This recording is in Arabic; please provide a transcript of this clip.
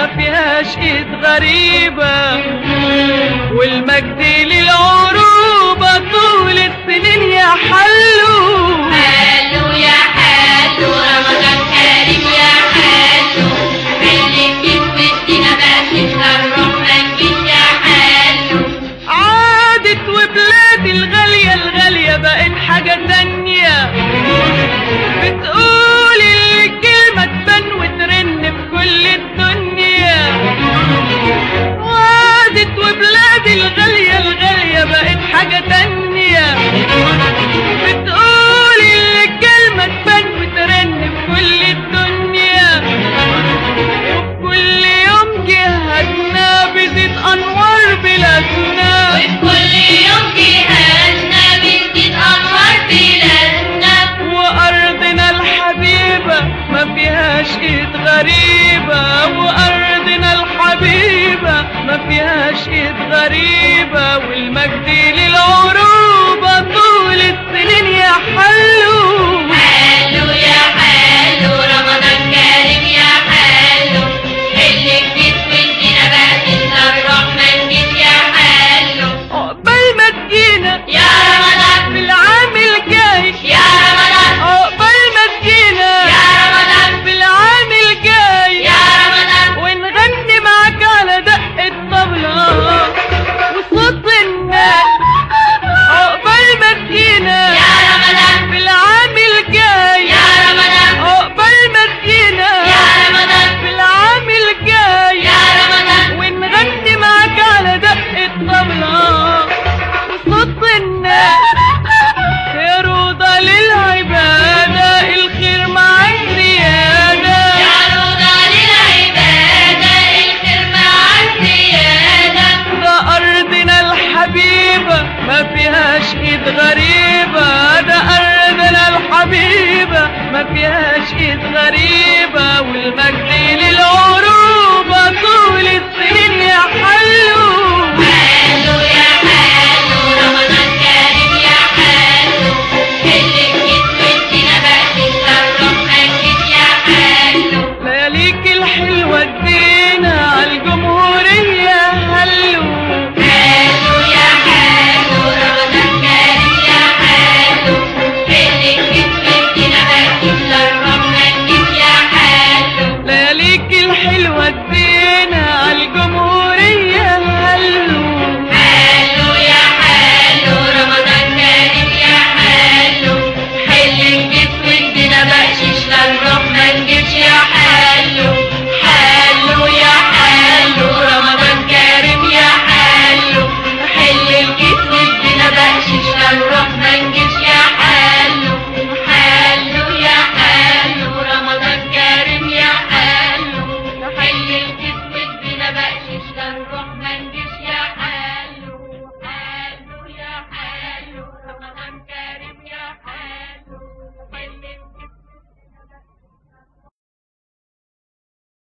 فيهاش ايد غريبة، والمجد للعروبة طول السنين يا حلو. حلو يا حلو رمضان كريم يا حلو، خليك تودينا بقى الرحمن جيت يا حلو. عادت وبلادي الغالية الغالية بقت حاجة تانية، بتقول الكلمة تبان وترن في كل الدنيا. عادت وبلادي الغالية الغالية بقت حاجة تانية، بتقول الكلمة تبان وترن في كل الدنيا. وكل يوم جهادنا بزيد أنوار بلادنا، وكل يوم جهادنا بتزيد أنوار بلادنا، وأرضنا الحبيبة ما فيهاش ايد غريبة، وأرضنا الحبيبة ما فيهاش ايد غريبة، والمجد للعروبة طول السنين يا حلو. حلو يا حلو رمضان كريم يا حلو، اللي جديد ودينا بقى الرحمن جيت يا حلو. عقبال ما تجينا يا رمضان في العام الجاي، يا رمضان عقبال ما تجينا يا رمضان في العام الجاي، يا رمضان ونغني معاك على دق الطبلة وصوت الناس. عقبال ما تجينا يا رمضان في العام الجاي، يا رمضان عقبال ما تجينا يا رمضان في العام الجاي، يا رمضان ونغني معاك على دق الطبلة وصوت الناس. يا روضة للعبادة الخير مع الزيادة، يا روضة للعبادة الخير مع الزيادة، ده أرضنا الحبيبة ما فيهاش ايد غريبة، ده أرضنا الحبيبة ما فيهاش ايد غريبة، والمجد